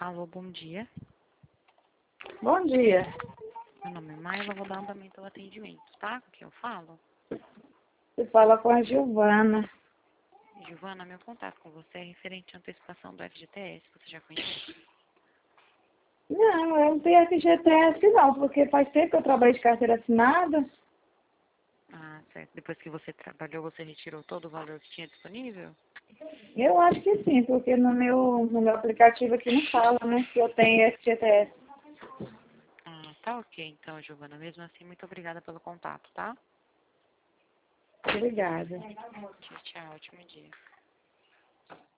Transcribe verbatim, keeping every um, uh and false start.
Alô, bom dia. Bom dia. Meu nome é Maila, vou dar andamento ao atendimento, tá? Com quem eu falo? Você fala com a Giovana. Giovana, meu contato com você é referente à antecipação do F G T S, você já conhece? Não, eu não tenho F G T S não, porque faz tempo que eu trabalho de carteira assinada. Ah, certo. Depois que você trabalhou, você retirou todo o valor que tinha disponível? Eu acho que sim, porque no meu, no meu aplicativo aqui não fala, né, que eu tenho F G T S. Ah, tá ok então, Giovana. Mesmo assim, muito obrigada pelo contato, tá? Obrigada. Tchau, tchau. Ótimo dia.